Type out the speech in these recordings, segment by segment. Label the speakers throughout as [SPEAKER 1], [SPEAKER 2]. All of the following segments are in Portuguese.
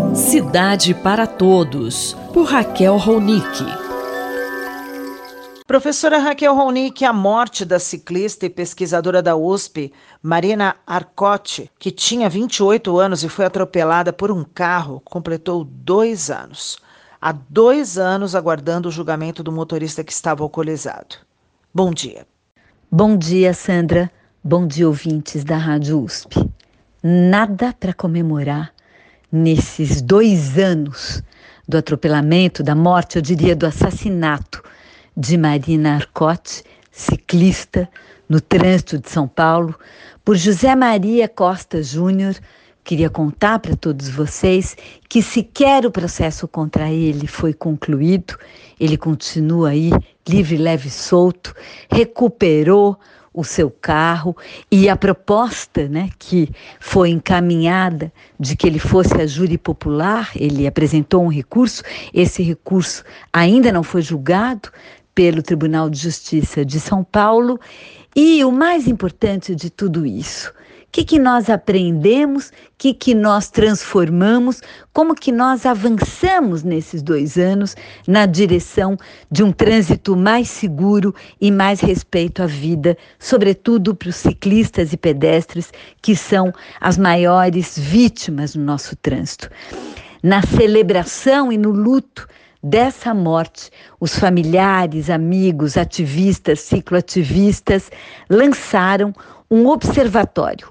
[SPEAKER 1] Cidade para Todos, por Raquel Ronick.
[SPEAKER 2] Professora Raquel Ronick, a morte da ciclista e pesquisadora da USP, Marina Arcotti, que tinha 28 anos e foi atropelada por um carro, completou 2 anos. Há 2 anos aguardando o julgamento do motorista que estava alcoolizado. Bom dia.
[SPEAKER 3] Bom dia, Sandra. Bom dia, ouvintes da Rádio USP. Nada para comemorar nesses 2 anos do atropelamento, da morte, eu diria do assassinato de Marina Arcotti, ciclista no trânsito de São Paulo, por José Maria Costa Júnior. Queria contar para todos vocês que sequer o processo contra ele foi concluído. Ele continua aí livre, leve e solto, recuperou o seu carro e a proposta, que foi encaminhada de que ele fosse a júri popular, ele apresentou um recurso, esse recurso ainda não foi julgado pelo Tribunal de Justiça de São Paulo. E o mais importante de tudo isso, o que nós aprendemos, o que nós transformamos, como que nós avançamos nesses 2 anos na direção de um trânsito mais seguro e mais respeito à vida, sobretudo para os ciclistas e pedestres, que são as maiores vítimas no nosso trânsito. Na celebração e no luto dessa morte, os familiares, amigos, ativistas, cicloativistas lançaram um observatório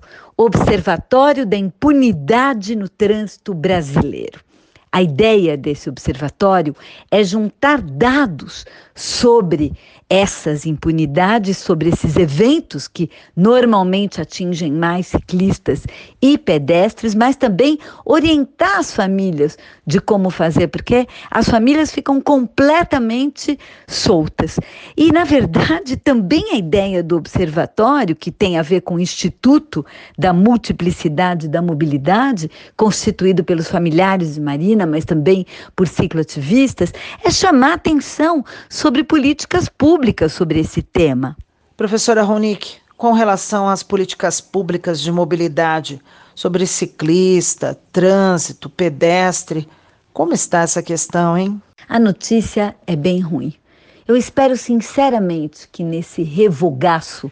[SPEAKER 3] da impunidade no trânsito brasileiro. A ideia desse observatório é juntar dados sobre essas impunidades, sobre esses eventos que normalmente atingem mais ciclistas e pedestres, mas também orientar as famílias de como fazer, porque as famílias ficam completamente soltas. E, na verdade, também a ideia do observatório, que tem a ver com o Instituto da Multiplicidade da Mobilidade, constituído pelos familiares de Marina, mas também por cicloativistas, é chamar atenção sobre políticas públicas sobre esse tema.
[SPEAKER 2] Professora Ronick, com relação às políticas públicas de mobilidade, sobre ciclista, trânsito, pedestre, como está essa questão, hein?
[SPEAKER 3] A notícia é bem ruim. Eu espero sinceramente que nesse revogaço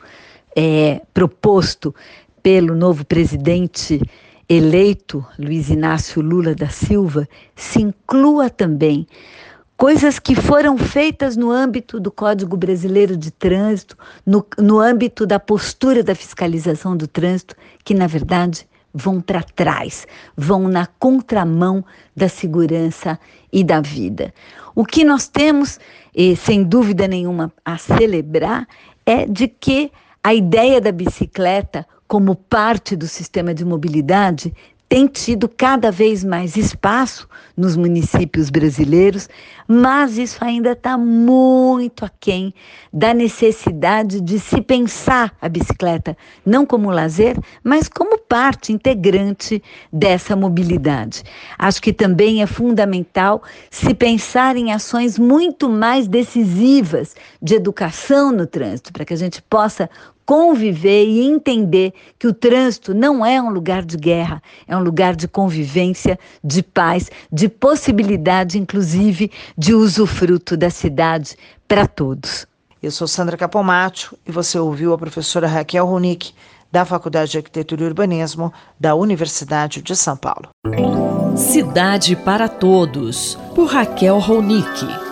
[SPEAKER 3] proposto pelo novo presidente eleito, Luiz Inácio Lula da Silva, se inclua também coisas que foram feitas no âmbito do Código Brasileiro de Trânsito, no âmbito da postura da fiscalização do trânsito, que na verdade vão para trás, vão na contramão da segurança e da vida. O que nós temos, sem dúvida nenhuma, a celebrar é de que a ideia da bicicleta como parte do sistema de mobilidade tem tido cada vez mais espaço nos municípios brasileiros, mas isso ainda está muito aquém da necessidade de se pensar a bicicleta não como lazer, mas como parte integrante dessa mobilidade. Acho que também é fundamental se pensar em ações muito mais decisivas de educação no trânsito, para que a gente possa conviver e entender que o trânsito não é um lugar de guerra, é um lugar de convivência, de paz, de possibilidade, inclusive, de usufruto da cidade para todos.
[SPEAKER 2] Eu sou Sandra Capomatto e você ouviu a professora Raquel Ronick, da Faculdade de Arquitetura e Urbanismo da Universidade de São Paulo.
[SPEAKER 1] Cidade para Todos, por Raquel Ronick.